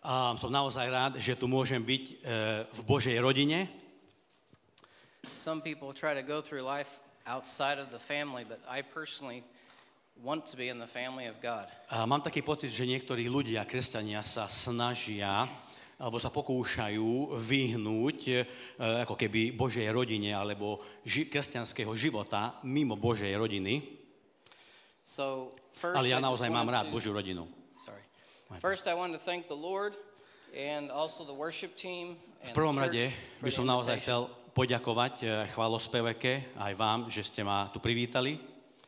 Som naozaj rád, že tu môžem byť v Božej rodine. Some people try to go through life outside of the family, but I personally want to be in the family of God. Mám taký pocit, že niektorí ľudia, kresťania sa snažia alebo sa pokúšajú vyhnúť ako keby Božej rodine alebo kresťanského života mimo Božej rodiny. So first, Ale ja naozaj mám rád Božiu rodinu. First, I want to thank the Lord and also the worship team and V prvom the rade church by for the som naozaj invitation. chcel poďakovať chválospeveke aj vám, že ste ma tu privítali.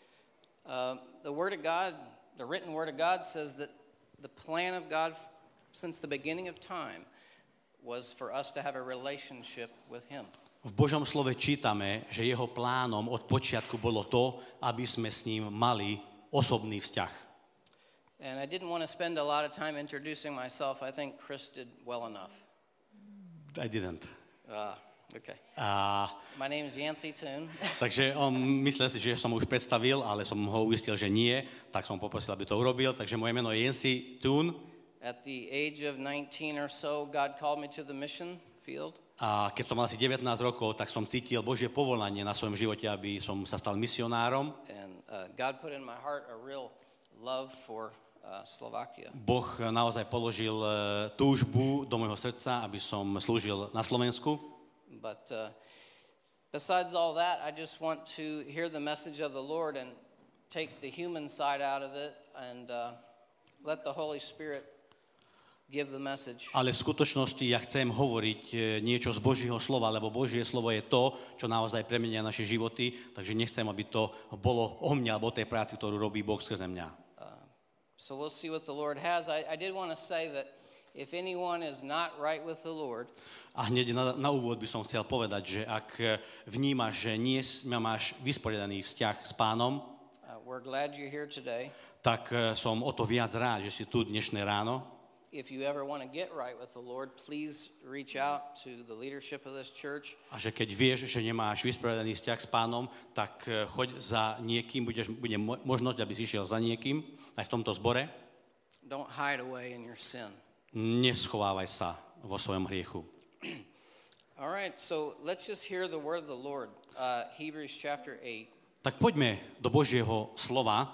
The Word of God, the written Word of God says that the plan of God since the beginning of time was for us to have a relationship with Him. V Božom slove čítame, že jeho plánom od počiatku bolo to, aby sme s ním mali osobný vzťah. And I didn't want to spend a lot of time introducing myself. I think Chris did well enough. I didn't. Okay. My name is Yancey Toon. Takže on myslel si, že som už predstavil, ale som ho uistil, že nie, tak som poprosil, aby to urobil. Takže moje meno je Yancey Toon. At the age of 19 or so, God called me to the mission field. A keď som mal asi 19 rokov, tak som cítil Božie povolanie na svojom živote, aby som sa stal misionárom. And God put in my heart a real love for Slovakia. Boh naozaj položil túžbu do môjho srdca, aby som slúžil na Slovensku. But besides all that, I just want to hear the message of the Lord and take the human side out of it and let the Holy Spirit give the message. Ale v skutočnosti ja chcem hovoriť niečo z Božieho slova, lebo Božie slovo je to, čo naozaj premenia naše životy, takže nechcem, aby to bolo o mňa, alebo o tej práci, ktorú robí Boh skrze mňa. So we'll see what the Lord has. I did want to say that if anyone is not right with the Lord, a hneď na úvod by som chcel povedať, že ak vnímaš, že nie máš vysporiadaný vzťah s Pánom, we're glad you're here today. tak som o to viac rád, že si tu dnešné ráno. If you ever want to get right with the Lord, please reach out to the leadership of this church. A že keď vieš, že nemáš vysporiadaný vzťah s Pánom, tak choď za niekým, bude možnosť, aby si išiel za niekým, aj v tomto zbore. Don't hide away in your sin. Neschovávaj sa vo svojom hriechu. All right, so let's just hear the word of the Lord. Hebrews chapter 8. Tak poďme do Božieho slova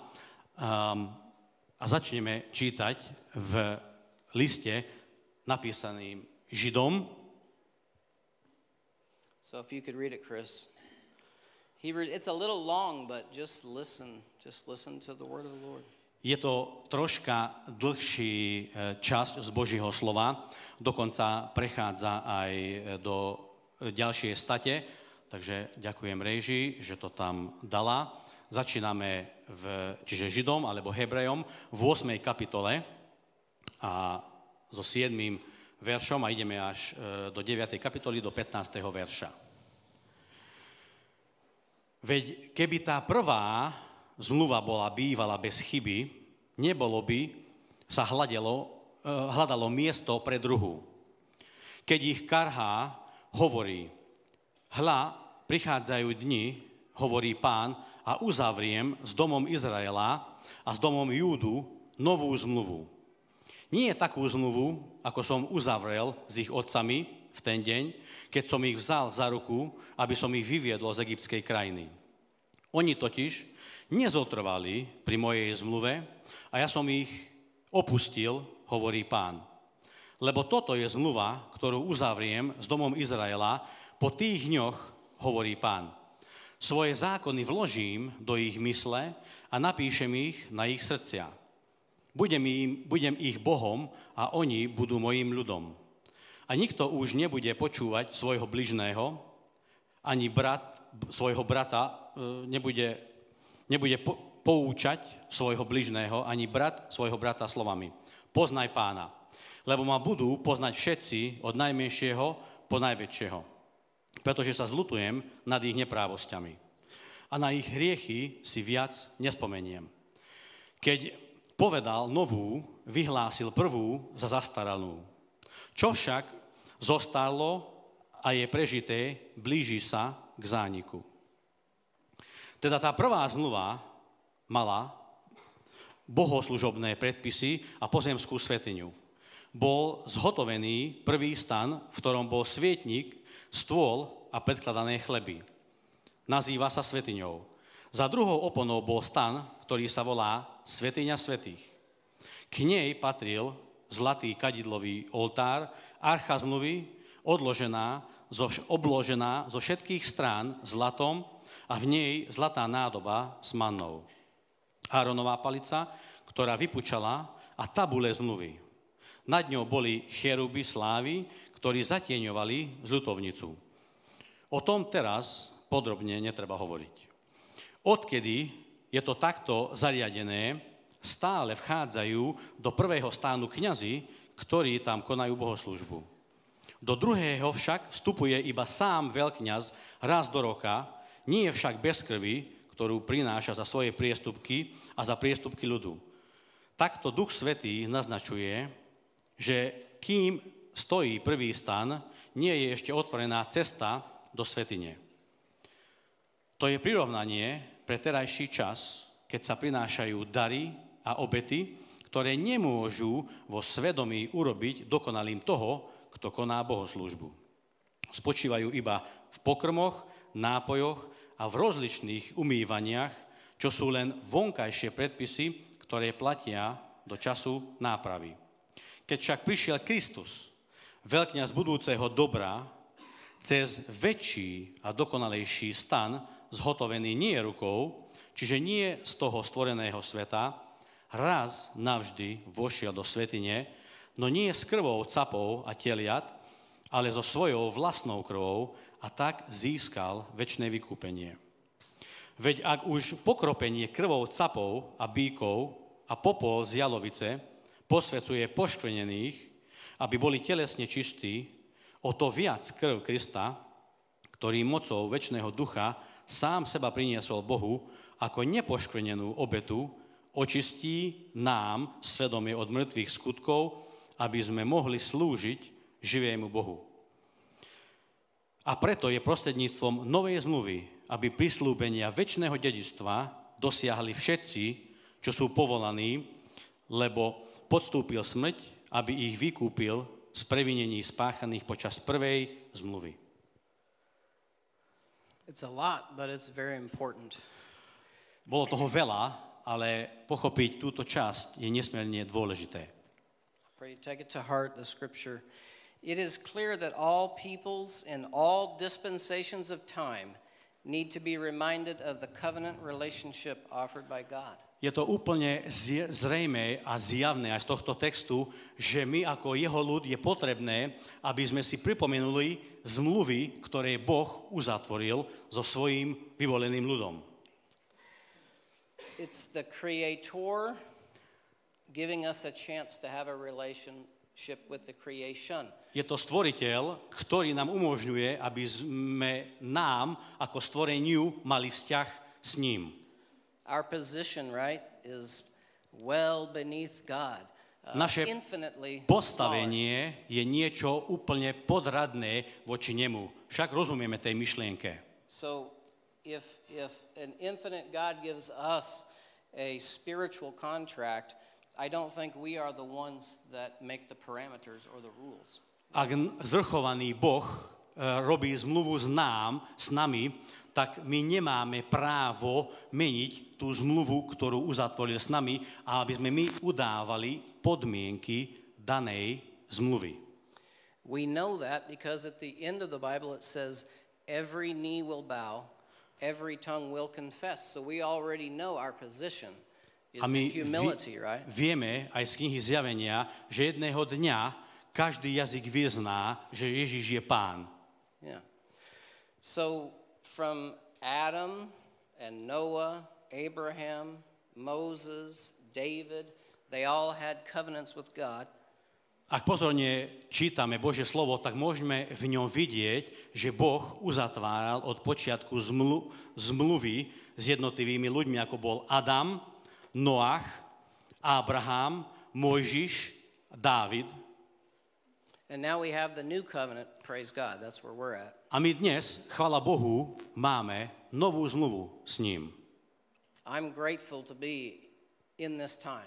a začneme čítať v liste napísaným Židom. So if you could read it, Chris. Hebrews, it's a little long, but just listen to the word of the Lord. Je to troška dlhší časť z Božieho slova, dokonca prechádza aj do ďalšej state, takže ďakujem Rejži, že to tam dala. Začíname čiže Židom alebo Hebrejom v 8. kapitole a so 7. veršom a ideme až do 9. kapitoly do 15. verša. Veď keby tá prvá zmluva bývala bez chyby, nebolo by sa hľadalo miesto pre druhú. Keď ich karhá, hovorí: hľa, prichádzajú dni, hovorí Pán, a uzavriem s domom Izraela a s domom Júdu novú zmluvu. Nie je takú zmluvu, ako som uzavrel s ich otcami v ten deň, keď som ich vzal za ruku, aby som ich vyviedol z egyptskej krajiny. Oni totiž nezotrvali pri mojej zmluve a ja som ich opustil, hovorí Pán. Lebo toto je zmluva, ktorú uzavriem s domom Izraela po tých dňoch, hovorí Pán. Svoje zákony vložím do ich mysle a napíšem ich na ich srdcia. Budem ich Bohom a oni budú mojím ľudom. A nikto už nebude počúvať svojho bližného, ani svojho brata nebude poučať svojho bližného, ani brat svojho brata slovami. Poznaj Pána, lebo ma budú poznať všetci od najmenšieho po najväčšieho. Pretože sa zľutujem nad ich neprávosťami. A na ich hriechy si viac nespomeniem. Keď povedal novú, vyhlásil prvú za zastaralú. Čo však zostalo a je prežité, blíži sa k zániku. Teda tá prvá zmluva mala bohoslužobné predpisy a pozemskú svätyňu. bol zhotovený prvý stan, v ktorom bol svietnik, stôl a predkladané chleby. Nazýva sa svätyňou. Za druhou oponou bol stan, ktorý sa volá Svätyňa svätých. K nej patril zlatý kadidlový oltár, archa zmluvy, obložená zo všetkých strán zlatom a v nej zlatá nádoba s mannou. Áronová palica, ktorá vypučala, a tabule zmluvy. Nad ňou boli cheruby slávy, ktorí zatieňovali zľutovnicu. O tom teraz podrobne netreba hovoriť. Odkedy je to takto zariadené, stále vchádzajú do prvého stánu kňazi, ktorí tam konajú bohoslúžbu. Do druhého však vstupuje iba sám veľkňaz raz do roka, nie je však bez krvi, ktorú prináša za svoje priestupky a za priestupky ľudu. Takto Duch Svätý naznačuje, že kým stojí prvý stan, nie je ešte otvorená cesta do svätyne. To je prirovnanie pre terajší čas, keď sa prinášajú dary a obety, ktoré nemôžu vo svedomí urobiť dokonalým toho, kto koná bohoslúžbu. Spočívajú iba v pokrmoch, nápojoch a v rozličných umývaniach, čo sú len vonkajšie predpisy, ktoré platia do času nápravy. Keď však prišiel Kristus, veľkňaz budúceho dobra, cez väčší a dokonalejší stan, zhotovený nie rukou, čiže nie z toho stvoreného sveta, raz navždy vošiel do svätyne, no nie s krvou capov a teliat, ale so svojou vlastnou krvou a tak získal večné vykúpenie. Veď ak už pokropenie krvou capov a bíkov a popol z jalovice posvecuje poškvrnených, aby boli telesne čistí, o to viac krv Krista, ktorý mocou večného ducha sám seba priniesol Bohu ako nepoškvrnenú obetu, očistí nám svedomie od mŕtvych skutkov, aby sme mohli slúžiť živému Bohu. A preto je prostredníctvom novej zmluvy, aby prislúbenia večného dedičstva dosiahli všetci, čo sú povolaní, lebo podstúpil smrť, aby ich vykúpil z previnení spáchaných počas prvej zmluvy. It's a lot, but it's very important. Bolo toho veľa, ale pochopiť túto časť je nesmierne dôležité. Pray, take it to heart, the scripture. It is clear that all peoples in all dispensations of time need to be reminded of the covenant relationship offered by God. Je to úplne zrejmé a zjavné aj z tohto textu, že my ako jeho ľud je potrebné, aby sme si pripomenuli zmluvy, ktoré Boh uzatvoril so svojím vyvoleným ľudom. It's the Creator giving us a chance to have a relationship with the creation. Je to stvoriteľ, ktorý nám umožňuje, aby sme nám ako stvoreniu mali vzťah s ním. Our position, right, is well beneath God. Naše Infinitely postavenie je niečo úplne podradné voči nemu. Však rozumieme tej myšlienke. So if an infinite God gives us a spiritual contract, I don't think we are the ones that make the parameters or the rules. Ak zvrchovaný Boh robí zmluvu s nami, tak my nemáme právo meniť tú zmluvu, ktorú uzatvoril s nami, a aby sme my udávali podmienky danej zmluvy. We know that because at the end of the Bible it says, every knee will bow, every tongue will confess. So we already know our position is in humility, right? Vieme aj z knihy Zjavenia, že jedného dňa každý jazyk vyzná, že Ježiš je Pán. Yeah. So from Adam and Noah, Abraham, Moses, David, they all had covenants with God. Ak pozorne čítame Božie slovo, tak môžeme v ňom vidieť, že Boh uzatváral od počiatku zmluvy s jednotlivými ľuďmi, ako bol Adam, Noach, Abraham, Mojžiš, Dávid. And now we have the new covenant, praise God, that's where we're at. A my dnes, chvála Bohu, máme novú zmluvu s ním. I'm grateful to be in this time.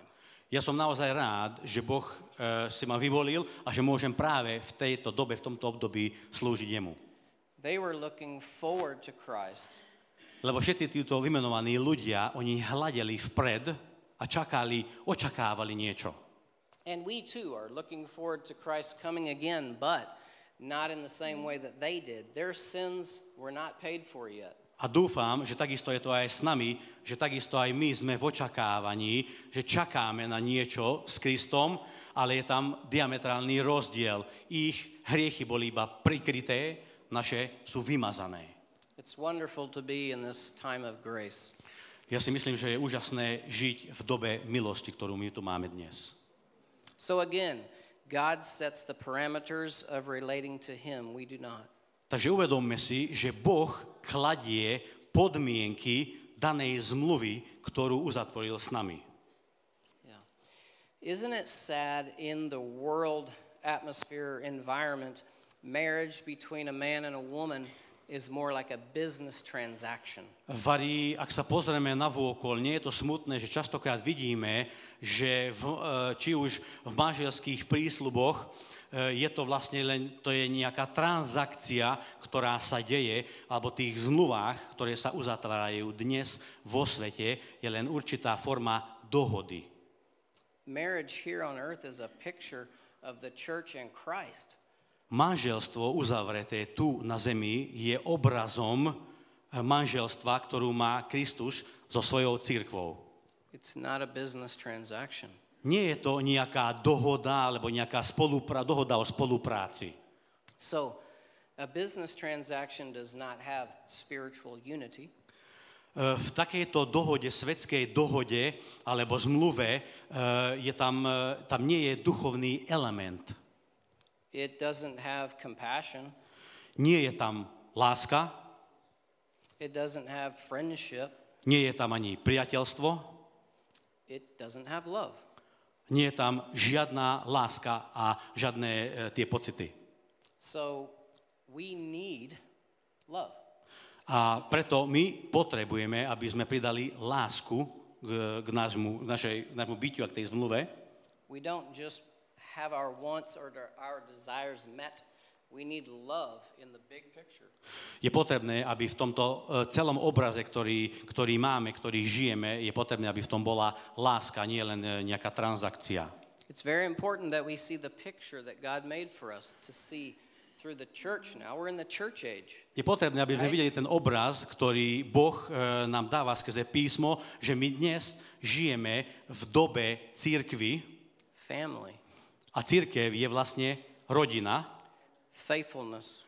Ja som naozaj rád, že Boh si ma vyvolil a že môžem práve v tejto dobe, v tomto období slúžiť jemu. They were looking forward to Christ. Lebo všetci títo vymenovaní ľudia, oni hľadeli vpred a očakávali niečo. And we too are looking forward to Christ coming again, but not in the same way that they did. Their sins were not paid for yet. A dúfam, že takisto je to aj s nami, že takisto aj my sme v očakávaní, že čakáme na niečo s Kristom, ale je tam diametrálny rozdiel. Ich hriechy boli iba prikryté, naše sú vymazané. It's wonderful to be in this time of grace. Ja si myslím, že je úžasné žiť v dobe milosti, ktorú my tu máme dnes. So again, God sets the parameters of relating to him. We do not. Takže uvedomme si, že Boh kladie podmienky danej zmluvy, ktorú uzatvoril s nami. Yeah. Isn't it sad in the world atmosphere environment, marriage between a man and a woman is more like a business transaction? Varí, ak sa pozrieme na vôkol, nie je to smutné, že častokrát vidíme, že či už v manželských prísľuboch je to vlastne len, to je nejaká transakcia, ktorá sa deje, alebo tých zmluvách, ktoré sa uzatvárajú dnes vo svete, je len určitá forma dohody. Marriage here on earth is a picture of the church and Christ. Manželstvo uzavreté tu na zemi je obrazom manželstva, ktorú má Kristus so svojou cirkvou. It's not a business transaction. Nie je to nejaká dohoda alebo nejaká dohoda o spolupráci. So, a business transaction does not have spiritual unity. V takejto dohode, svetskej dohode alebo zmluve tam nie je duchovný element. It doesn't have compassion. Nie je tam láska. It doesn't have friendship. Nie je tam ani priateľstvo. It doesn't have love. Nie je tam žiadna láska a žiadne tie pocity. So we need love. A preto my potrebujeme, aby sme pridali lásku k nášmu bytiu a k tej zmluve. We don't just have our wants or our desires met. We need love in the big picture. Je potrebné, aby v tomto celom obraze, ktorý máme, ktorý žijeme, je potrebné, aby v tom bola láska, nie len nejaká transakcia. It's very important that we see the picture that God made for us to see through the church now. We're in the church age. Je potrebné, aby sme videli ten obraz, ktorý Boh nám dáva skrze písmo, že my dnes žijeme v dobe cirkvi. Family. A cirkev je vlastne rodina. Faithfulness.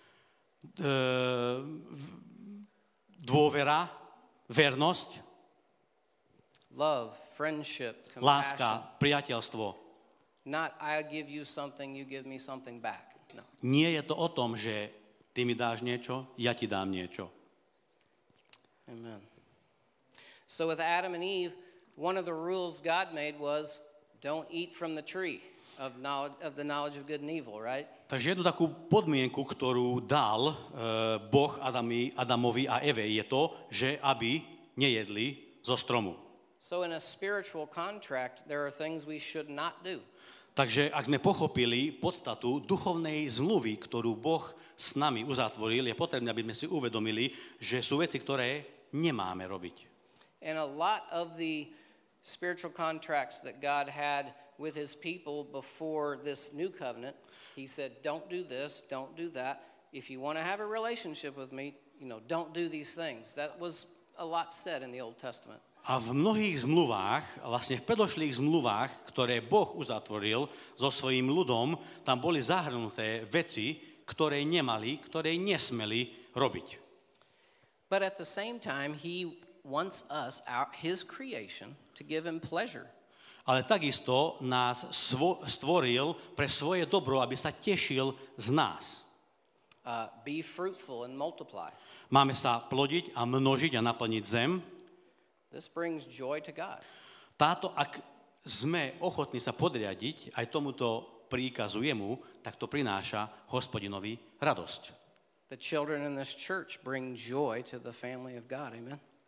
Dôvera, vernosť, love, friendship, láska, compassion. priateľstvo. Not I give you something, you give me something back. No. Nie je to o tom, že ty mi dáš niečo, ja ti dám niečo. Amen. So with Adam and Eve, one of the rules God made was don't eat from the tree of the knowledge of good and evil, right? Takže jednu takú podmienku, ktorú dal Boh Adamovi a Eve, je to, že aby nejedli zo stromu. So in a spiritual contract, there are things we should not do. Takže ak sme pochopili podstatu duchovnej zmluvy, ktorú Boh s nami uzatvoril, je potrebné, aby sme si uvedomili, že sú veci, ktoré nemáme robiť. And a lot of the spiritual contracts that God had with his people before this new covenant, he said, don't do this, don't do that. If you want to have a relationship with me, don't do these things. That was a lot said in the Old Testament. A v mnohých zmluvách, vlastne v predošlých zmluvách, ktoré Boh uzatvoril so svojím ľudom, tam boli zahrnuté veci, ktoré nemali, ktoré nesmeli robiť. But at the same time, he wants us, his creation, to give him pleasure. Ale takisto nás stvoril pre svoje dobro, aby sa tešil z nás. Be fruitful and multiply. Máme sa plodiť a množiť a naplniť zem. This brings joy to God. Ak sme ochotní sa podriadiť aj tomuto príkazu jemu, tak to prináša Hospodinovi radosť. The children in this church bring joy to the family of God. Amen.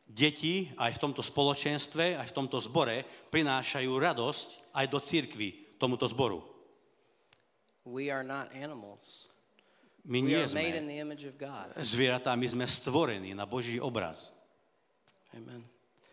deti aj v tomto spoločenstve, aj v tomto zbore prinášajú radosť aj do cirkvi, tomuto zboru. We are not animals. My We nie are made sme in the image of God. zvieratá, my sme stvorení na Boží obraz. Amen.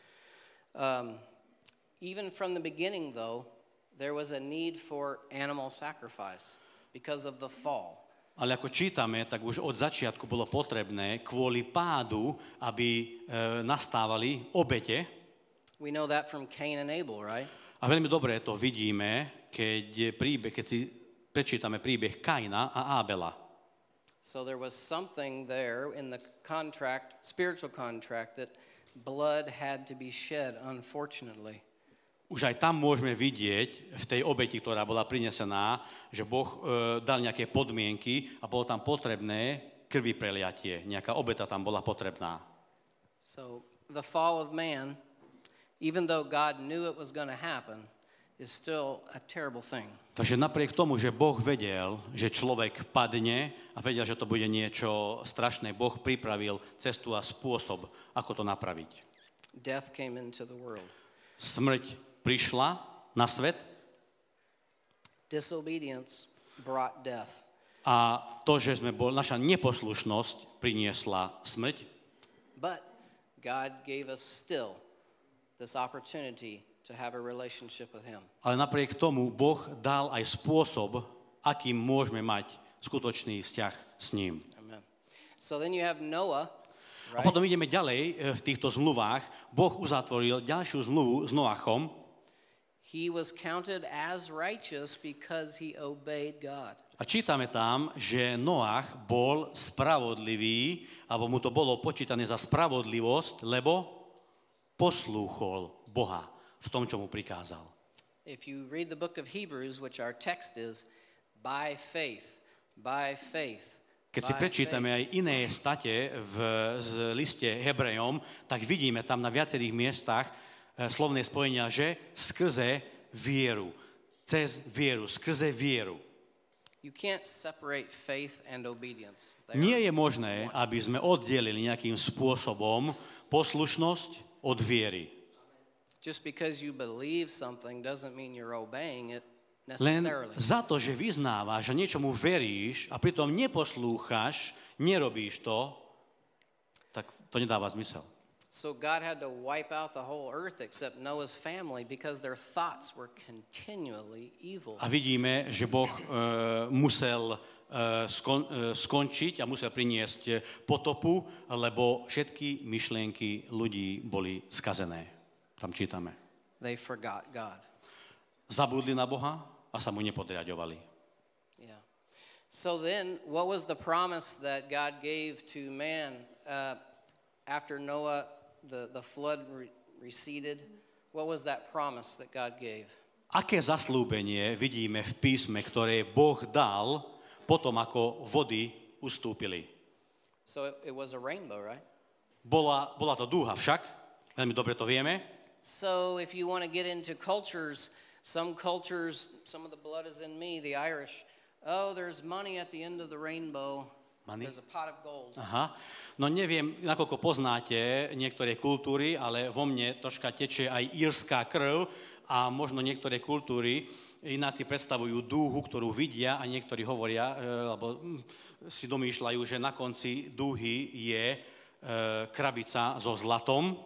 Even from the beginning, though, there was a need for animal sacrifice because of the fall. Ale ako čítame, tak už od začiatku bolo potrebné kvôli pádu, aby nastávali obete. We know that from Cain and Abel, right? A veľmi dobre to vidíme, keď si prečítame príbeh Kaina a Ábela. So there was something there in the contract, spiritual contract, that blood had to be shed, unfortunately. Už aj tam môžeme vidieť v tej obeti, ktorá bola prinesená, že Boh dal nejaké podmienky a bolo tam potrebné krvi preliatie. Nejaká obeta tam bola potrebná. So the fall of man, even though God knew it was going to happen, is still a terrible thing. Takže napriek tomu, že Boh vedel, že človek padne a vedel, že to bude niečo strašné, Boh pripravil cestu a spôsob, ako to napraviť. Death came into the world. Smrť prišla na svet Disobedience brought death. a to, že naša neposlušnosť priniesla smrť, But God gave us still this opportunity to have a relationship with Him. ale napriek tomu Boh dal aj spôsob, akým môžeme mať skutočný vzťah s ním. Amen. So then you have Noah, A right? potom ideme ďalej v týchto zmluvách. Boh uzatvoril ďalšiu zmluvu s Noachom. He was counted as righteous because he obeyed God. A čítame tam, že Noach bol spravodlivý, alebo mu to bolo počítané za spravodlivosť, lebo poslúchol Boha v tom, čo mu prikázal. If you read the book of Hebrews, which our text is, by faith, by faith. Keď si prečítame aj iné state z liste Hebrejom, tak vidíme tam na viacerých miestach slovné spojenia, že skrze vieru, cez vieru, skrze vieru. You can't separate faith and obedience. Nie je možné, aby sme oddelili nejakým spôsobom poslušnosť od viery. Just because you believe something doesn't mean you're obeying it Len necessarily. za to, že vyznávaš, že niečomu veríš a pritom neposlúchaš, nerobíš to, tak to nedáva zmysel. So God had to wipe out the whole earth except Noah's family because their thoughts were continually evil. A vidíme, že Boh musel skončiť a musel priniesť potopu, lebo všetky myšlienky ľudí boli skazené. Tam čítame. They forgot God. Zabudli na Boha a sa mu nepodriaďovali. Yeah. So then, what was the promise that God gave to man after Noah, the flood receded? What was that promise that God gave? Aké zaslúbenie vidíme v písme, ktoré Boh dal potom, ako vody ustúpili? So it was a rainbow, right? Bola to dúha však, veľmi dobre to vieme. So if you want to get into cultures, some of the blood is in me, the Irish. Oh, there's money at the end of the rainbow. Money? There's a pot of gold. Aha. No neviem, nakoľko poznáte niektoré kultúry, ale vo mne troška tečie aj írska krv a možno niektoré kultúry ináci predstavujú dúhu, ktorú vidia a niektorí hovoria, alebo si domýšľajú, že na konci dúhy je krabica so zlatom.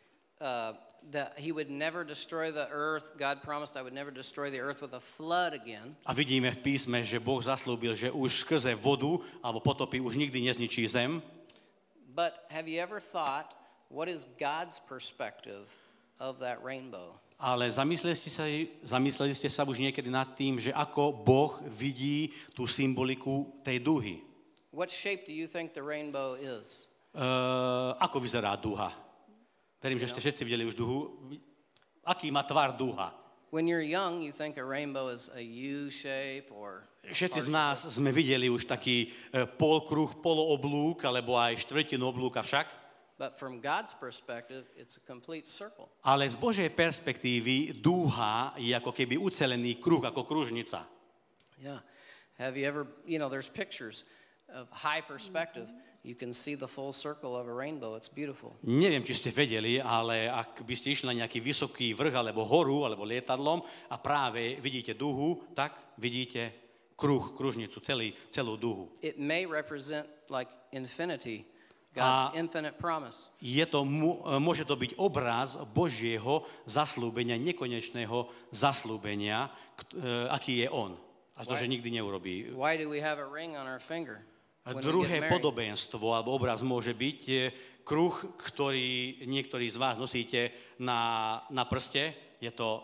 That he would never destroy the earth. God promised I would never destroy the earth with a flood again. A vidíme v písme, že Boh zaslúbil, že už skrze vodu alebo potopy už nikdy nezničí zem. But have you ever thought, what is God's perspective of that rainbow? Ale zamysleli ste sa už niekedy nad tým, že ako Boh vidí tú symboliku tej dúhy? What shape do you think the rainbow is? Ako vyzerá dúha? Verím, že ste všetci videli už dúhu. Aký má tvar dúha? When you're young, you think a rainbow is a U shape or... Všetci z nás sme videli už taký polkruh, polooblúk, alebo aj štvrtinu oblúka však. But from God's perspective, it's a complete circle. Ale z Božej perspektívy dúha je ako keby ucelený kruh, ako kružnica. Yeah. Have you ever, there's pictures. of high perspective, you can see the full circle of a rainbow. It's beautiful. Neviem, či ste vedeli, ale ak by ste išli na nejaký vysoký vrch, alebo horu, alebo lietadlom a práve vidíte duhu, tak vidíte kružnicu, celú duhu. It may represent like infinity, God's infinite promise. Môže to byť obraz Božieho zaslúbenia, nekonečného zaslúbenia, aký je on. A to, že nikdy neurobí. Why do we have a ring on our finger? Druhé podobenstvo alebo obraz môže byť kruh, ktorý niektorí z vás nosíte na prste. Je to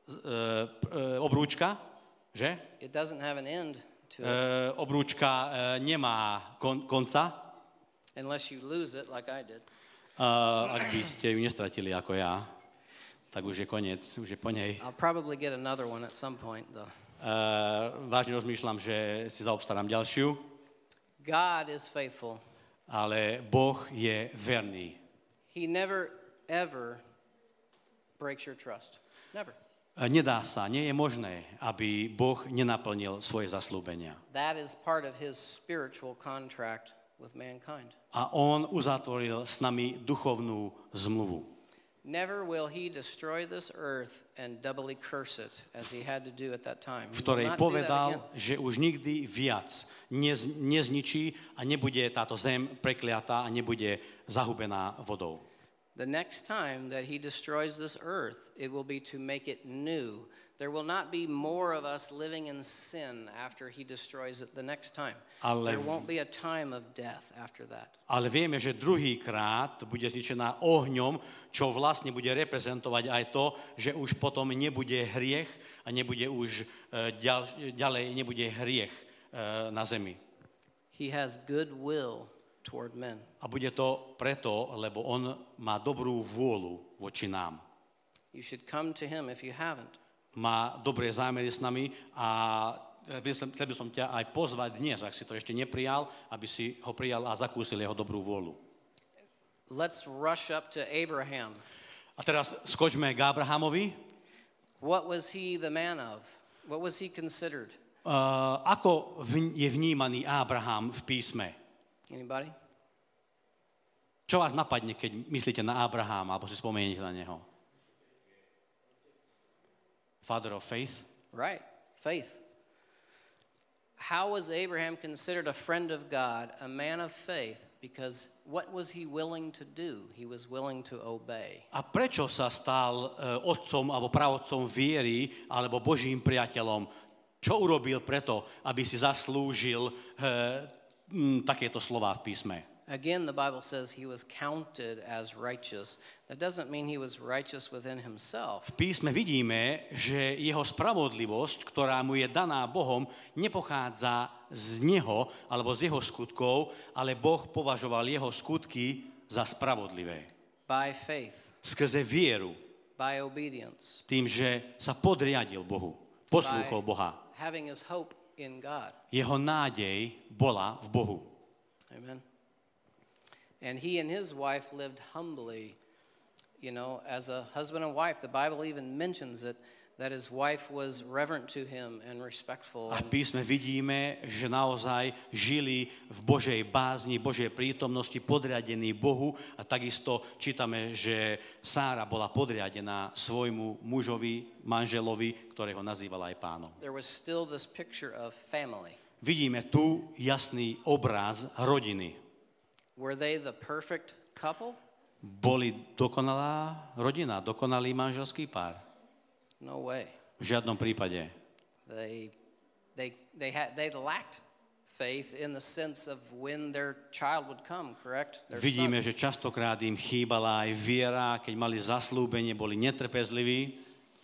obrúčka, že? It doesn't have an end to it. Obrúčka nemá konca. Unless you lose it like I did. Ak by ste ju nestratili ako ja, tak už je koniec, už je po nej. I'll probably get another one at some point though. Vážne rozmýšľam, že si zaobstarám ďalšiu. God is faithful. Ale Boh je verný. He never ever breaks your trust. Never. Nedá sa, nie je možné, aby Boh nenaplnil svoje zasľúbenia. That is part of his spiritual contract with mankind. A on uzatvoril s nami duchovnú zmluvu. Never will he destroy this earth and doubly curse it as he had to do at that time. V ktorej povedal, že už nikdy viac nezničí a nebude táto zem prekliatá a nebude zahubená vodou. The next time that he destroys this earth, it will be to make it new. There will not be more of us living in sin after he destroys it the next time. There won't be a time of death after that. Ale vieme, že druhýkrát bude zničená ohňom, čo vlastne bude reprezentovať aj to, že už potom nebude hriech a nebude už ďalej nebude hriech na zemi. He has good will toward men. A bude to preto, lebo on má dobrú vôľu voči nám. You should come to him if you haven't. Má dobré zámery s nami a chcel by som ťa aj pozvať dnes, ak si to ešte neprijal, aby si ho prijal a zakúsil jeho dobrú vôľu. Let's rush up to Abraham. A teraz skočme k Abrahamovi. What was he the man of? What was he considered? Ako je vnímaný Abraham v písme? Anybody? Čo vás napadne, keď myslíte na Abrahama, alebo si spomeniete na neho? Father of faith? Right, faith. How was Abraham considered a friend of God, a man of faith? Because what was he willing to do? He was willing to obey. A prečo sa stal otcom alebo pravodcom viery alebo Božím priateľom? Čo urobil preto, aby si zaslúžil takéto slová v písme? Again, the Bible says he was counted as righteous. That doesn't mean he was righteous within himself. V písme vidíme, že jeho spravodlivosť, ktorá mu je daná Bohom, nepochádza z neho alebo z jeho skutkov, ale Boh považoval jeho skutky za spravodlivé. By faith. Skrze vieru. By obedience. Tým, že sa podriadil Bohu. Poslúchol Boha. Having his hope in God. Jeho nádej bola v Bohu. Amen. And he and his wife lived humbly, you know, as a husband and wife. The Bible even mentions it, that his wife was reverent to him and respectful. A v písme vidíme, že naozaj žili v Božej bázni, Božej prítomnosti, podriadení Bohu. A takisto čítame, že Sára bola podriadená svojmu mužovi, manželovi, ktorého nazývala aj pánom. There was still this picture of family. Vidíme tu jasný obraz rodiny. Were they the perfect couple? Boli dokonalá rodina, dokonalý manželský pár? No way. V žiadnom prípade. They lacked faith in the sense of when their child would come, correct? Vidíme, že častokrát im chýbala aj viera, keď mali zasľúbenie, boli netrpezliví.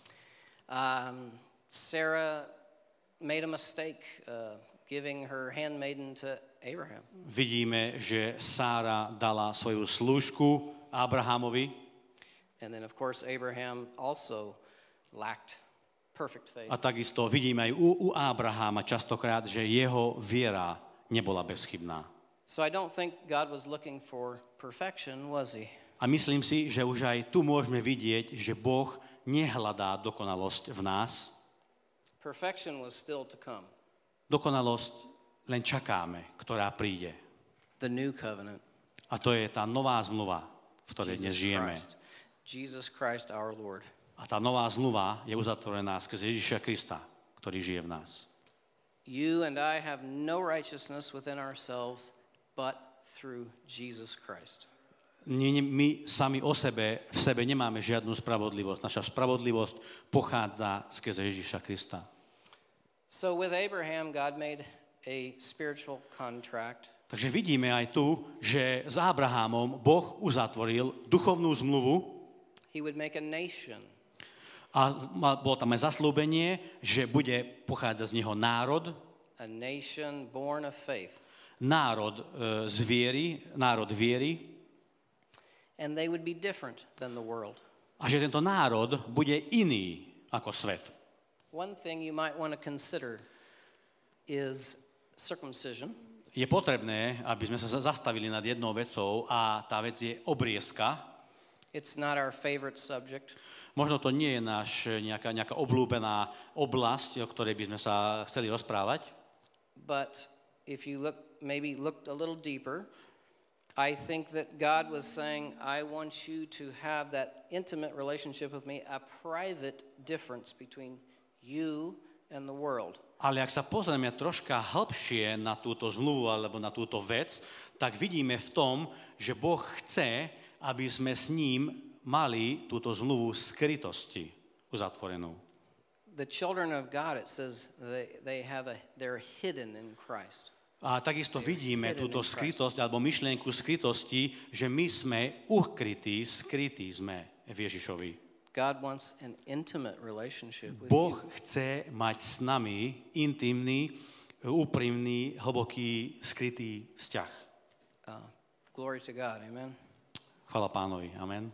Sarah made a mistake giving her handmaiden to Abraham. Vidíme, že Sára dala svoju slúžku Abrahamovi. And then of course Abraham also lacked perfect faith. A takisto vidíme aj u Abrahama častokrát, že jeho viera nebola bezchybná. So I don't think God was looking for perfection, was he? A myslím si, že už aj tu môžeme vidieť, že Boh nehľadá dokonalosť v nás. Perfection was still to come. Dokonalosť len čakáme, ktorá príde. The new covenant. A to je tá nová zmluva, v ktorej dnes žijeme. Jesus Christ our Lord. A tá nová zmluva je uzatvorená skrze Ježiša Krista, ktorý žije v nás. You and I have no righteousness within ourselves but through Jesus Christ. My sami v sebe nemáme žiadnu spravodlivosť. Naša spravodlivosť pochádza skrze Ježiša Krista. So with Abraham, God made a spiritual contract. Takže vidíme aj tu, že s Abrahamom Boh uzatvoril duchovnú zmluvu. He would make a nation. A bolo tam aj zasľúbenie, že bude pochádzať z neho národ. A nation born of faith. Národ z viery, národ viery. And they would be different than the world. A že tento národ bude iný ako svet. One thing you might want to consider is circumcision. Je potrebné, aby sme sa zastavili nad jednou vecou a tá vec je obriezka. It's not our favorite subject. Možno to nie je nejaká obľúbená oblasť, o ktorej by sme sa chceli rozprávať. But if you looked a little deeper, I think that God was saying, I want you to have that intimate relationship with me, a private difference between you and the world. Ale ak sa pozrieme troška hlbšie na túto zmluvu alebo na túto vec, tak vidíme v tom, že Boh chce, aby sme s ním mali túto zmluvu skrytosti uzatvorenú. The children of God, it says, they're hidden in Christ. A takisto vidíme túto skrytosť alebo myšlienku skrytosti, že my sme ukrytí, skrytí sme v Ježišovi. God wants an intimate relationship with Boh you. chce mať s nami intimný, úprimný, hlboký, skrytý vzťah. Glory to God, amen. Chvala Pánovi, amen.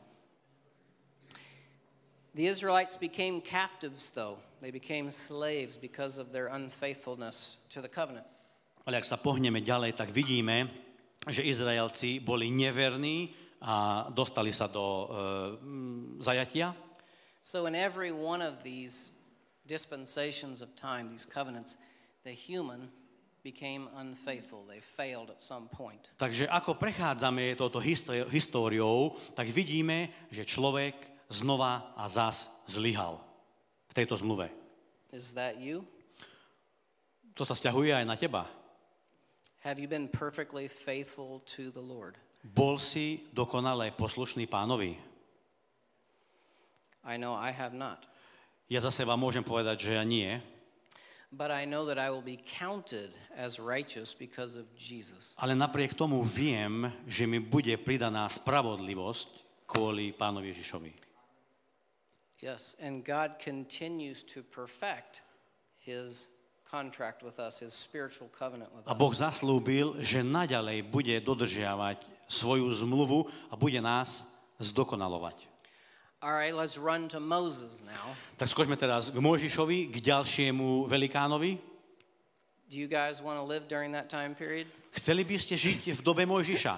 The Israelites became captives, though. They became slaves because of their unfaithfulness to the covenant. Ale ak sa pohneme ďalej, tak vidíme, že Izraelci boli neverní a dostali sa do zajatia. So in every one of these dispensations of time, these covenants, the human became unfaithful. They failed at some point. Takže ako prechádzame touto históriou, tak vidíme, že človek znova a zas zlyhal v tejto zmluve. Is that you? To sa sťahuje aj na teba. Have you been perfectly faithful to the Lord? Bol si dokonale poslušný Pánovi? I know I have not. Ja za seba môžem povedať, že ja nie. But I know that I will be counted as righteous because of Jesus. Ale napriek tomu viem, že mi bude pridaná spravodlivosť kvôli Pánovi Ježišovi. Yes, and God continues to perfect his contract with us, his spiritual covenant with us. A Boh zaslúbil, že naďalej bude dodržiavať svoju zmluvu a bude nás zdokonalovať. All right, let's run to Moses now. Tak skočme teraz k Mojžišovi, k ďalšiemu velikánovi. Do you guys want to live during that time period? Chceli by ste žiť v dobe Mojžiša?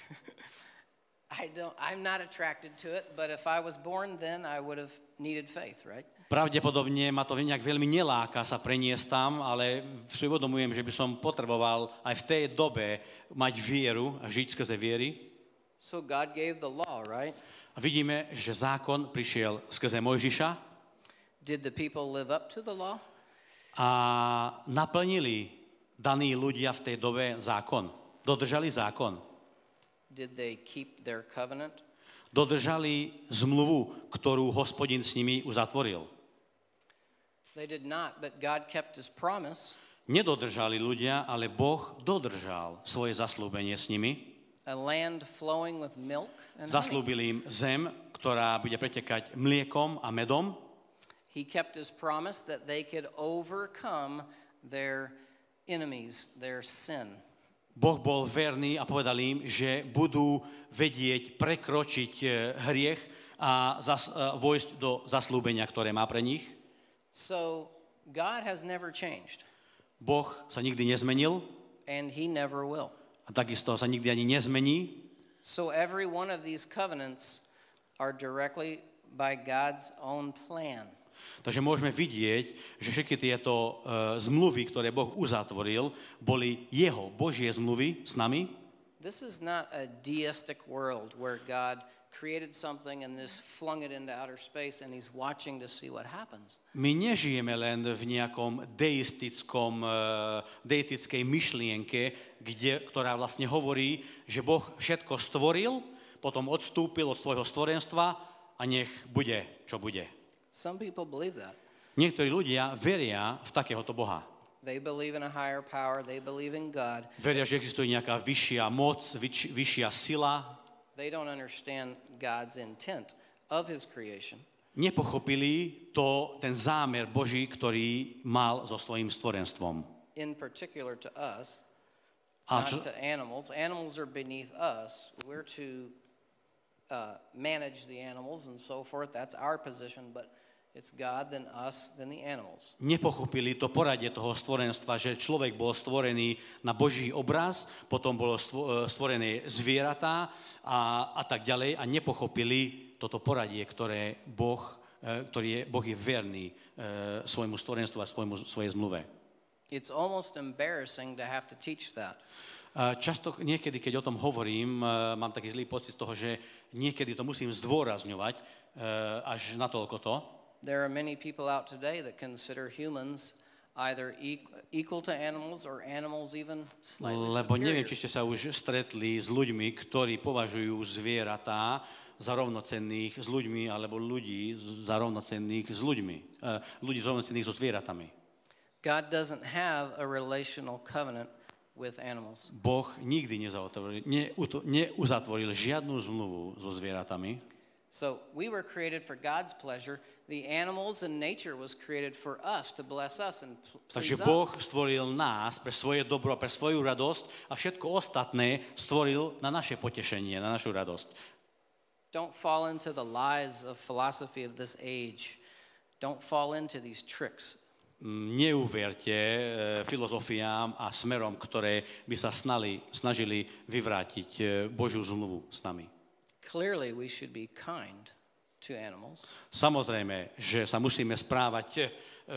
I'm not attracted to it, but if I was born then, I would have needed faith, right? Pravdepodobne ma to nejak veľmi neláka sa preniesť tam, ale si uvedomujem, že by som potreboval aj v tej dobe mať vieru a žiť skrze viery. So God gave the law, right? A vidíme, že zákon prišiel skrze Mojžiša. Did the people live up to the law? A naplnili daní ľudia v tej dobe zákon. Dodržali zákon. Did they keep their covenant? Dodržali zmluvu, ktorú Hospodin s nimi uzatvoril. They did not, but God kept his promise. Nedodržali ľudia, ale Boh dodržal svoje zasľúbenie s nimi. A land flowing with milk and honey. Zaslúbil im zem, ktorá bude pretekať mliekom a medom. He kept his promise that they could overcome their enemies, their sin. Boh bol verný a povedal im, že budú vedieť prekročiť hriech a vojsť do zaslúbenia, ktoré má pre nich. So God has never changed. Boh sa nikdy nezmenil And he never will. a takisto sa nikdy ani nezmení. So every one of these covenants are directly by God's own plan. Takže môžeme vidieť, že všetky tieto zmluvy, ktoré Boh uzatvoril, boli jeho Božie zmluvy s nami. This is not a deistic world where God created something and this flung it into outer space and he's watching to see what happens. My nežijeme len v nejakom deistickej myšlienke, ktorá vlastne hovorí, že Boh všetko stvoril, potom odstúpil od svojho stvorenstva a nech bude, čo bude. Some people believe that. Niektorí ľudia veria v takéhoto Boha. They believe in a higher power, they believe in God. Veria, že existuje nejaká vyššia moc, vyššia sila. They don't understand God's intent of his creation. Nepochopili ten zámer Boží, ktorý mal so svojím stvorenstvom. In particular to us, not to animals. Animals are beneath us. We're to manage the animals and so forth. That's our position, but it's God, then us, then the animals. Nepochopili to poradie toho stvorenstva, že človek bol stvorený na Boží obraz, potom bolo stvorené zvieratá a tak ďalej a nepochopili toto poradie, ktoré Boh je verný svojmu stvorenstvu a svojej zmluve. It's almost embarrassing to have to teach that. Často niekedy, keď o tom hovorím, mám taký zlý pocit z toho, že niekedy to musím zdôrazňovať až natoľko to. There are many people out today that consider humans either equal to animals or animals even slightly Lebo neviem, superior. či ste sa už stretli s ľuďmi, ktorí považujú zvieratá za rovnocenných s ľuďmi, alebo ľudí za rovnocenných s ľuďmi. Ľudí rovnocenných so zvieratami. God doesn't have a relational covenant with animals. Boh nikdy neuzatvoril žiadnu zmluvu so zvieratami. So we were created for God's pleasure. The animals and nature was created for us to bless us and please Takže us. Boh stvoril nás pre svoje dobro, pre svoju radosť a všetko ostatné stvoril na naše potešenie, na našu radosť. Don't fall into the lies of philosophy of this age. Don't fall into these tricks. Neuverte filozofiám a smerom, ktoré by sa snažili vyvrátiť Božiu zmluvu s nami. Clearly we should be kind to animals. Samozrejme, že sa musíme správať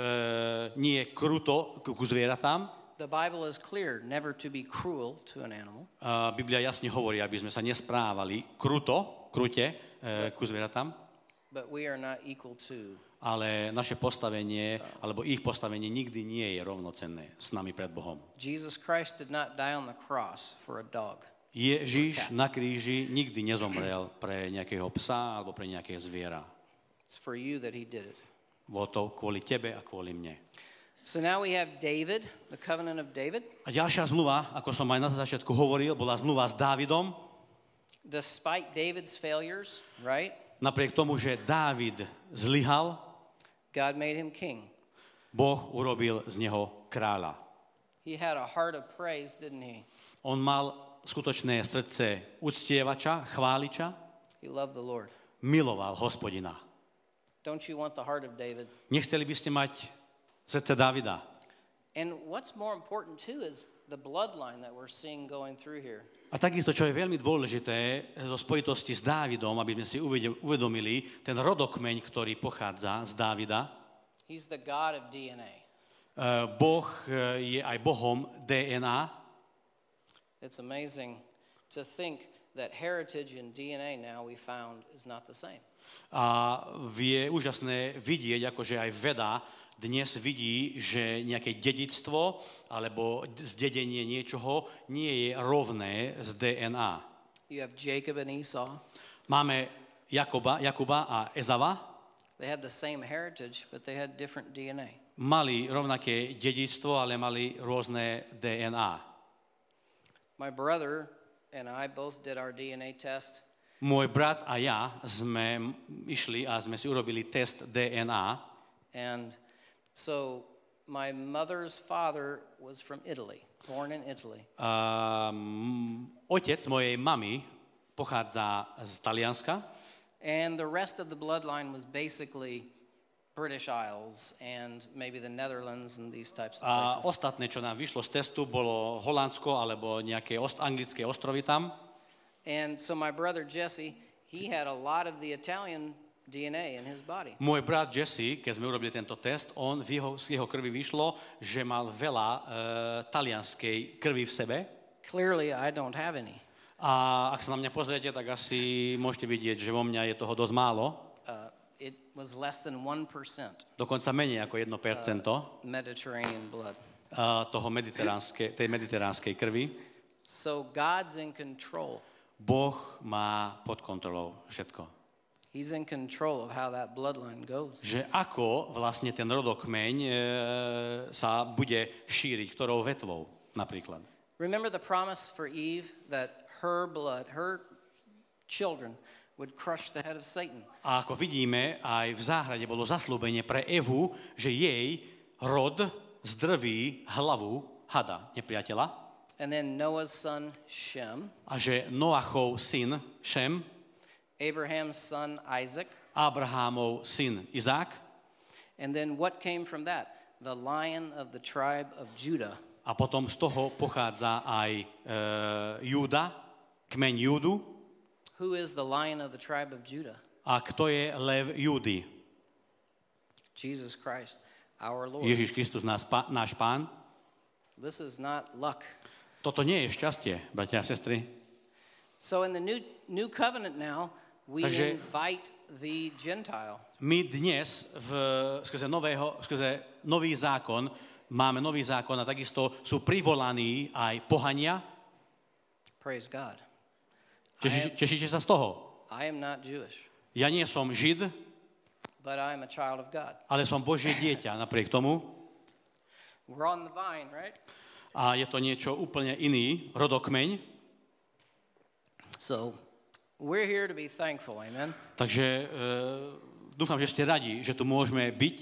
nie kruto ku zvieratám. The Bible is clear never to be cruel to an animal. Biblia jasne hovorí, aby sme sa nesprávali krute ku zvieratám. But we are not equal to. Ale naše postavenie, alebo ich postavenie nikdy nie je rovnocenné s nami pred Bohom. Jesus Christ did not die on the cross for a dog. Ježiš na kríži nikdy nezomrel pre nejakého psa alebo pre nejaké zviera. It's for you that he did it. Bolo to kvôli tebe a kvôli mne. So now we have David, the covenant of David. A ďalšia zmluva, ako som aj na začiatku hovoril, bola zmluva s Dávidom. Despite David's failures, right? Napriek tomu, že Dávid zlyhal, God made him king. Boh urobil z neho kráľa. He had a heart of praise, didn't he? On mal skutočné srdce uctievača, chváliča, He loved the Lord. miloval Hospodina. Don't you want the heart of David? Nechceli by ste mať srdce Dávida? And what's more important too is the bloodline that we're seeing going through here. A takisto, čo je veľmi dôležité zo spojitosti s Dávidom, aby sme si uvedomili ten rodokmeň, ktorý pochádza z Dávida. He's the God of DNA. Boh je aj Bohom DNA. It's amazing to think that heritage in DNA now we found is not the same. A je úžasné vidieť, akože aj veda dnes vidí, že nejaké dedičstvo alebo zdedenie niečoho nie je rovné z DNA. You have Jacob and Esau. Máme Jakuba a Ezava. They had the same heritage, but they had different DNA. Mali rovnaké dedičstvo, ale mali rôzne DNA. My brother and I both did our DNA test. Môj brat a ja sme išli a sme si urobili test DNA. And so my mother's father was from Italy, born in Italy. Otec mojej mamy pochádza z Talianska. And the rest of the bloodline was basically British Isles and maybe the Netherlands and these types of A places. ostatné, čo nám vyšlo z testu, bolo Holandsko alebo nejaké anglické ostrovy tam. And so my brother Jesse, he had a lot of the Italian DNA in his body. Môj brat Jesse, keď sme urobili tento test, z jeho krvi vyšlo, že mal veľa talianskej krvi v sebe. Clearly, I don't have any. A ak sa na mňa pozriete, tak asi môžete vidieť, že vo mňa je toho dosť málo. It was less than 1%. Dokonca menej ako 1%. Mediterranean blood. Tej mediteránskej krvi. So God's in control. Boh má pod kontrolou všetko. He's in control of how that bloodline goes. Že ako vlastne ten rodokmeň sa bude šíriť, ktorou vetvou napríklad. Remember the promise for Eve that her blood, her children would crush the head of Satan. A ako vidíme, aj v záhrade bolo zasľúbenie pre Evu, že jej rod zdrví hlavu hada, nepriateľa. And then Noah's son Shem, A že Noachov syn Šem, Abraham's son Isaac, Abrahámov syn Izák. and then what came from that? The lion of the tribe of Judah. A potom z toho pochádza aj Júda, kmeň Júdu. Who is the lion of the tribe of Judah? A kto je lev Júdy? Jesus Christ, our Lord. Ježiš Kristus, náš Pán. This is not luck. Toto nie je šťastie, bratia a sestry. So in the new covenant now, we Takže invite the Gentile. my dnes skrze nový zákon, máme nový zákon a takisto sú privolaní aj pohania. Praise God. Tešíte sa z toho? I am not Jewish, Ja nie som Žid, but I am a child of God. ale som Božie dieťa napriek tomu. We're on the vine, right? A je to niečo úplne iný, rodokmeň. So we're here to be thankful, amen? Takže dúfam, že ste radi, že tu môžeme byť.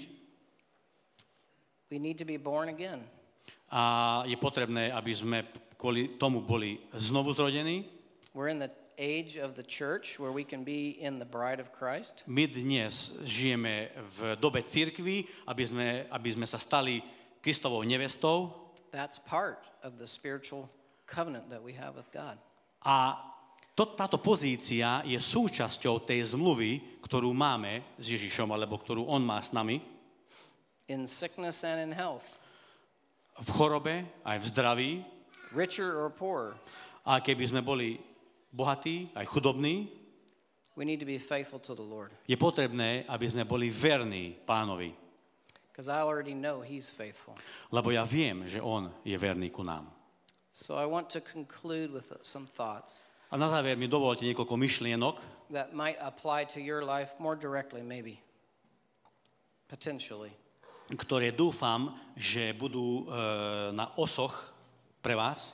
We need to be born again. A je potrebné, aby sme kvôli tomu boli znovu zrodení. We're in the age of the church where we can be in the bride of Christ. My dnes žijeme v dobe cirkvi, aby sme sa stali Kristovou nevestou. That's part of the spiritual covenant that we have with God. A táto pozícia je súčasťou tej zmluvy, ktorú máme s Ježišom, alebo ktorú on má s nami. In sickness and in health. V chorobe, aj v zdraví. Richer or poorer. A keby sme boli bohatí, aj chudobní, we need to be faithful to the Lord. je potrebné, aby sme boli verní Pánovi. Because I already know He's faithful. Lebo ja viem, že on je verný ku nám. So I want to conclude with some thoughts. A na záver mi dovolte niekoľko myšlienok, that might apply to your life more directly, maybe. Potentially. ktoré dúfam, že budú na osoch pre vás.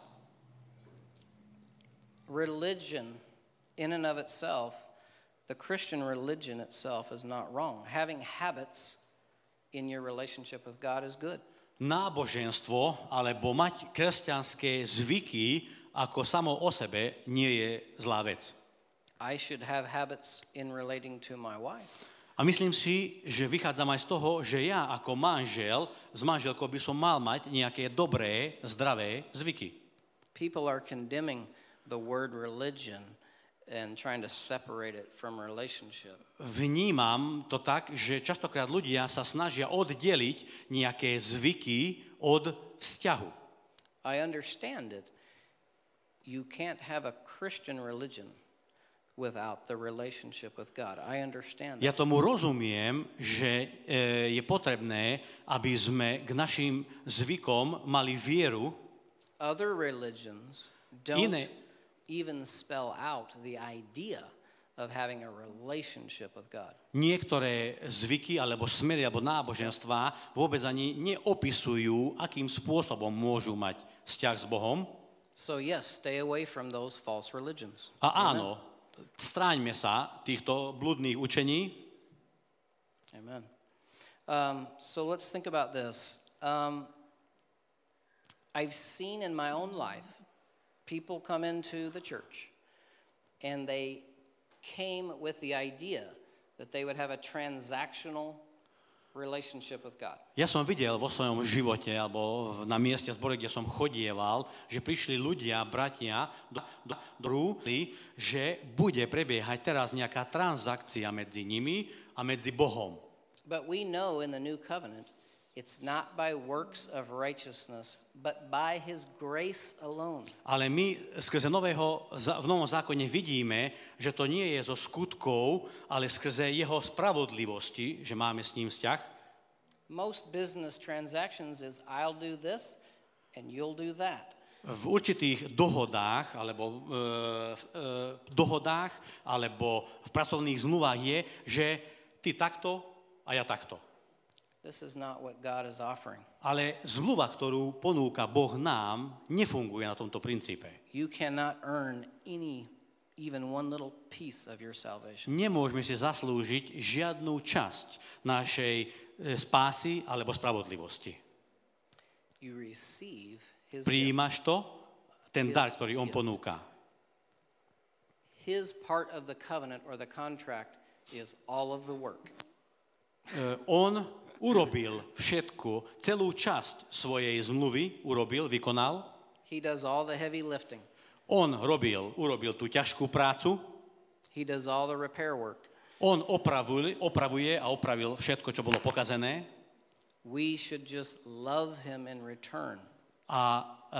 Religion in and of itself, the Christian religion itself is not wrong. Having habits in your relationship with God is good. Náboženstvo alebo mať kresťanské zvyky ako samo o sebe nie je zlá vec. I should have habits in relating to my wife. A myslím si, že vychádzam aj z toho, že ja ako manžel s manželkou by som mal mať nejaké dobré, zdravé zvyky. People are condemning the word religion and trying to separate it from relationship. Vnímam to tak, že častokrát ľudia sa snažia oddeliť nejaké zvyky od vzťahu. I understand it. You can't have a Christian religion without the relationship with God. I understand that. Ja tomu rozumiem, že je potrebné, aby sme k našim zvykom mali vieru. Other religions don't even spell out the idea of having a relationship with God. Niektoré zvyky alebo smery alebo náboženstvá vôbec ani neopisujú, akým spôsobom môžu mať vzťah s Bohom. So yes, stay away from those false religions. A áno, stráňme sa týchto bludných učení. Amen. So let's think about this. I've seen in my own life people come into the church and they came with the idea that they would have a transactional relationship with God. Ja som videl vo svojom živote, alebo na mieste zbore, kde som chodieval, že prišli ľudia, bratia, že bude prebiehať teraz nejaká transakcia medzi nimi a medzi Bohom. But we know in the new covenant, it's not by works of righteousness, but by his grace alone. Ale my skrze v Novom zákone vidíme, že to nie je zo skutkov, ale skrze jeho spravodlivosti, že máme s ním vzťah. Most business transactions is I'll do this and you'll do that. V určitých dohodách alebo v pracovných zmluvách je, že ty takto a ja takto. This is not what God is offering. Ale zmluva, ktorú ponúka Boh nám, nefunguje na tomto princípe. You cannot earn even one little piece of your salvation. Nemôžeme si zaslúžiť žiadnu časť našej spásy alebo spravodlivosti. You receive his Prijímaš to? Ten dar, ktorý on ponúka. His part of the covenant or the contract is all of the work. On urobil všetko, celú časť svojej zmluvy vykonal. He does all the heavy lifting. On urobil tú ťažkú prácu. He does all the repair work. On opravuje a opravil všetko, čo bolo pokazené. We should just love him in return. A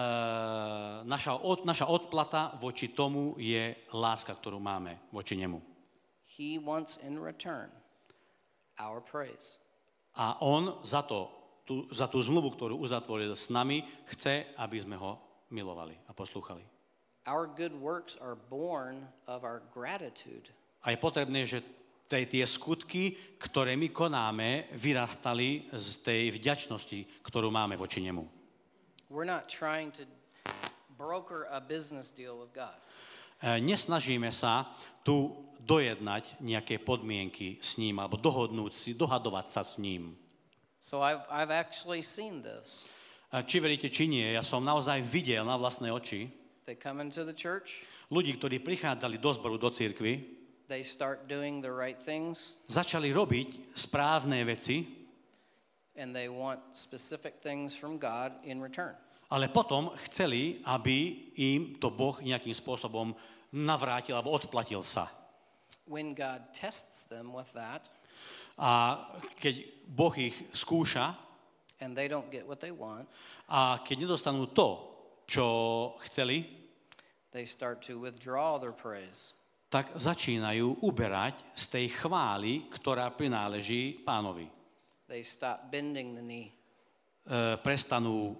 naša odplata voči tomu je láska, ktorú máme voči nemu. He wants in return our praise. A on za tú zmluvu, ktorú uzatvoril s nami, chce, aby sme ho milovali a poslúchali. Our good works are born of our gratitude. A je potrebné, že tie skutky, ktoré my konáme, vyrastali z tej vďačnosti, ktorú máme voči nemu. We're not trying to broker a business deal with God. Nesnažíme sa tu dojednať nejaké podmienky s ním alebo dohadovať sa s ním. So I've actually seen this. Či veríte, či nie, ja som naozaj videl na vlastné oči They come into the church, ľudí, ktorí prichádzali do zboru, do cirkvi, they start doing the right things, začali robiť správne veci, and they want specific things from God in return. ale potom chceli, aby im to Boh nejakým spôsobom navrátil alebo odplatil sa. When God tests them with that, A keď Boh ich skúša and they don't get what they want, a keď nedostanú to, čo chceli, they start to withdraw their praise. tak začínajú uberať z tej chvály, ktorá prináleží Pánovi. They stop bending the knee. Prestanú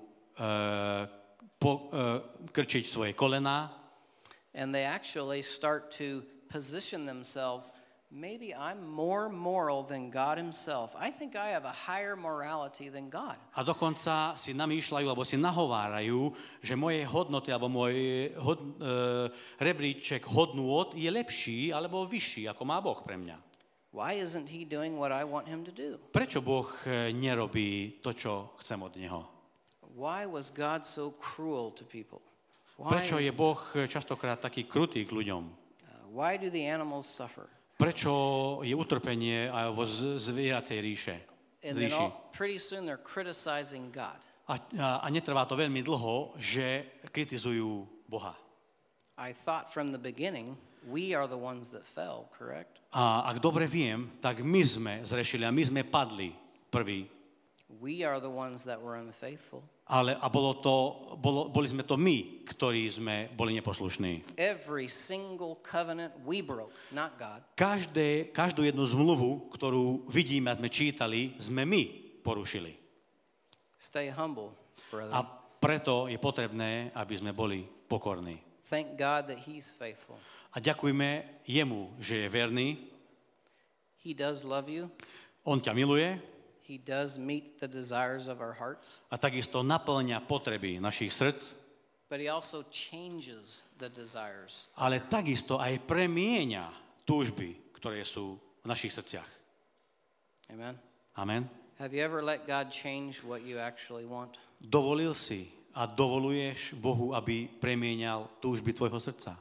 krčiť svoje kolená And they actually start to position themselves, maybe I'm more moral than God himself. I think I have a higher morality than God. a dokonca si namýšľajú alebo si nahovárajú, že moje hodnoty alebo môj rebríček hodnôt je lepší alebo vyšší, ako má Boh pre mňa. Why isn't he doing what I want him to do? Prečo Boh nerobí to, čo chcem od neho? Why was God so cruel to people? Prečo je Boh častokrát taký krutý k ľuďom? Why do the animals suffer? Prečo je utrpenie aj vo zvieracej ríši? And then pretty soon they're criticizing God. A netrvá to veľmi dlho, že kritizujú Boha. I thought from the beginning we are the ones that fell, correct? A ak dobre viem, tak my sme zrešili a my sme padli prví. We are the ones that were unfaithful. Ale boli sme to my, ktorí sme boli neposlušní. Every single covenant we broke, not God. Každú jednu zmluvu, ktorú vidíme a sme čítali, sme my porušili. Stay humble, brother. A preto je potrebné, aby sme boli pokorní. Thank God that he's faithful. A ďakujme jemu, že je verný. He does love you. On ťa miluje. He does meet the desires of our hearts. A takisto naplňa potreby našich srdc. But he also changes the desires. Ale takisto aj premieňa túžby, ktoré sú v našich srdciach. Amen. Amen. Have you ever let God change what you actually want? Dovolil si a dovoluješ Bohu, aby premieňal túžby tvojho srdca?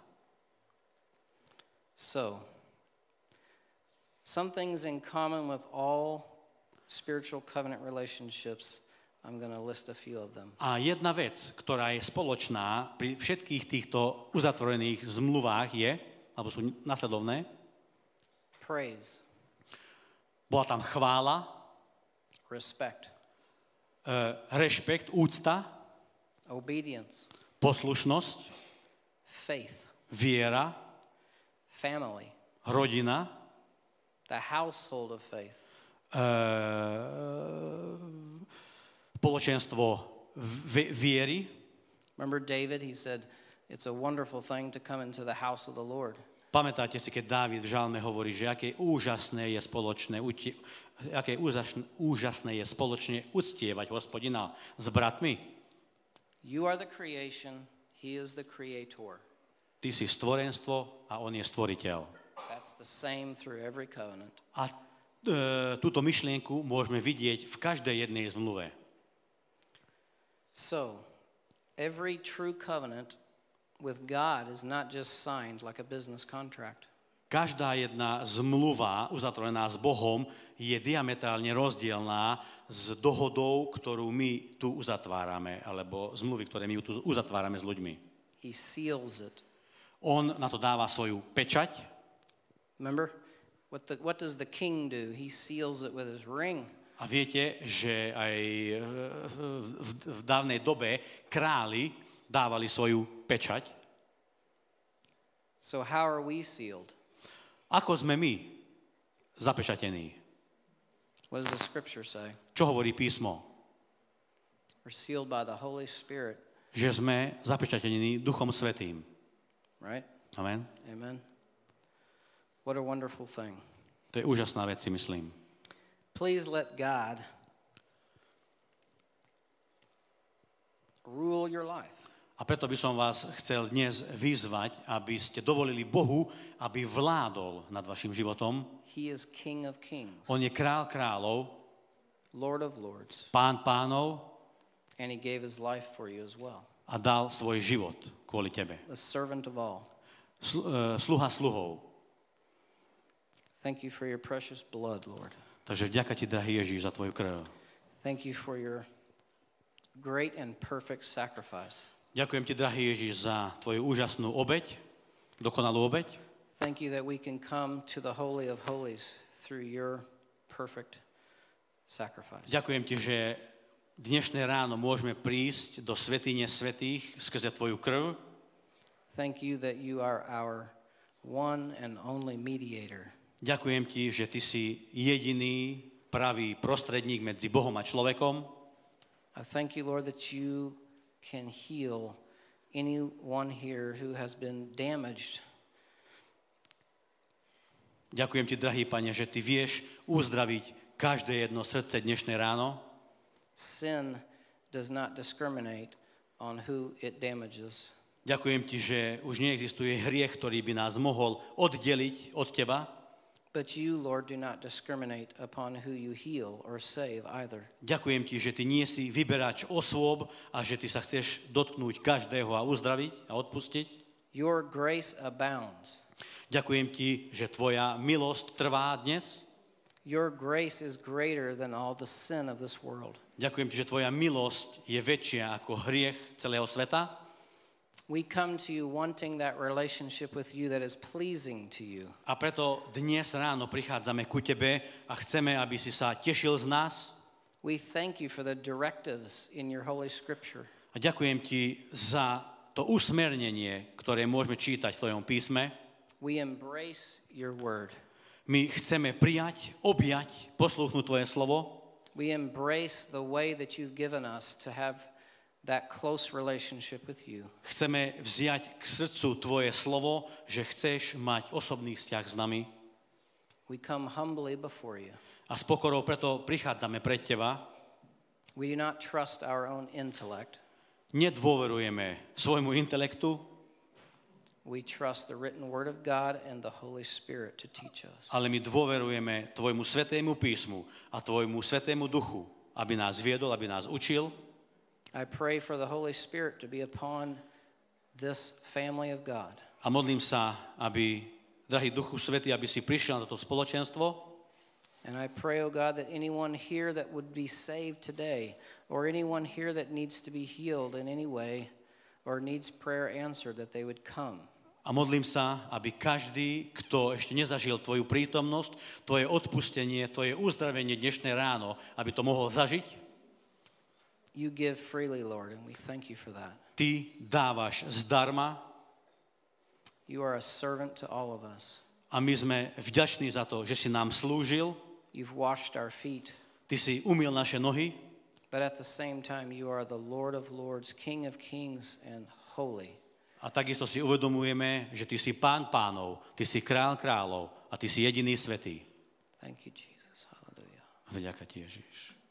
So, some things in common with all spiritual covenant relationships. I'm going to list a few of them. A jedna vec, ktorá je spoločná pri všetkých týchto uzatvorených zmluvách je, alebo sú nasledovné, Praise, bola tam chvála, respect, rešpekt, úcta, obedience, poslušnosť, faith, viera, family, rodina, the household of faith, spoločenstvo viery. Remember David, he said, it's a wonderful thing to come into the house of the Lord. Pamätáte si, keď Dávid v žalme hovorí, že aké úžasné je spoločne uctievať Hospodina s bratmi. You are the creation, he is the creator. Ty si stvorenstvo a on je stvoriteľ. That's the same through every covenant. A túto myšlienku môžeme vidieť v každej jednej zmluve. So, every true covenant with God is not just signed like a business contract. Každá jedna zmluva uzatvorená s Bohom je diametrálne rozdielná s dohodou, ktorú my tu uzatvárame, alebo zmluvy, ktoré my tu uzatvárame s ľuďmi. He seals it. On na to dáva svoju pečať. Remember, what does the king do? He seals it with his ring. A viete, že aj v dávnej dobe králi dávali svoju pečať. So how are we sealed? Ako sme my zapečatení? What does the scripture say? Čo hovorí písmo? We're sealed by the Holy Spirit. Že sme zapečatení Duchom Svätým. Right? Amen. Amen. What a wonderful thing. To je úžasná vec, si myslím. Please let God rule your life. A preto by som vás chcel dnes vyzvať, aby ste dovolili Bohu, aby vládol nad vašim životom. He is King of kings, On je král kráľov, Lord of lords, pán pánov and he gave his life for you as well. a dal svoj život kvôli tebe. The servant of all. Sluha sluhov. Thank you for your precious blood, Lord. Takže vďaka ti, drahý Ježíš, za tvoju krv. Thank you for your great and perfect sacrifice. Ďakujem ti, drahý Ježíš, za tvoju úžasnú obeť, dokonalú obeť. Thank you that we can come to the Holy of Holies through your perfect sacrifice. Ďakujem ti, že dnešné ráno môžeme prísť do svätyne svätých skrze tvoju krv. Thank you that you are our one and only mediator. Ďakujem ti, že ty si jediný pravý prostredník medzi Bohom a človekom. I thank you, Lord, that you can heal anyone here who has been damaged. Ďakujem ti, drahý Pane, že ty vieš uzdraviť každé jedno srdce dnešné ráno. Sin does not discriminate on who it damages. Ďakujem ti, že už neexistuje hriech, ktorý by nás mohol oddeliť od teba. But you, Lord, do not discriminate upon who you heal or save either. Ďakujem ti, že ty nie si vyberač osôb a že ty sa chceš dotknúť každého a uzdraviť a odpustiť. Your grace abounds. Ďakujem ti, že tvoja milosť trvá dnes. Your grace is greater than all the sin of this world. Ďakujem ti, že tvoja milosť je väčšia ako hriech celého sveta. We come to you wanting that relationship with you that is pleasing to you. A preto dnes ráno prichádzame ku tebe a chceme, aby si sa tešil z nás. We thank you for the directives in your Holy Scripture. A ďakujem ti za to usmernenie, ktoré môžeme čítať v tvojom písme. We embrace your word. My chceme prijať, objať, poslúchnuť tvoje slovo. We embrace the way that you've given us to have that close relationship with you. Chceme vziať k srdcu tvoje slovo, že chceš mať osobný vzťah s nami. We come humbly before you. A s pokorou preto prichádzame pred teba. We do not trust our own intellect. Nedôverujeme svojmu intelektu, We trust the written word of God and the Holy Spirit to teach us. ale my dôverujeme tvojmu svätému písmu a tvojmu svätému duchu, aby nás viedol, aby nás učil. I pray for the Holy Spirit to be upon this family of God. A modlím sa, aby, drahý Duchu Svätý, aby si prišiel na toto spoločenstvo. And I pray, oh God, that anyone here that would be saved today, or anyone here that needs to be healed in any way, or needs prayer answered, that they would come. A modlím sa, aby každý, kto ešte nezažil tvoju prítomnosť, tvoje odpustenie, tvoje uzdravenie dnešné ráno, aby to mohol zažiť. You give freely, Lord, and we thank you for that. Ty dávaš zdarma. You are a servant to all of us. A my sme vďační za to, že si nám slúžil. You've washed our feet. Ty si umyl naše nohy. But at the same time, you are the Lord of Lords, King of Kings, and holy. A takisto si uvedomujeme, že ty si Pán pánov, ty si Král kráľov a ty si jediný svätý. Thank you, Jesus. Hallelujah. Vďaka ti, Ježiš.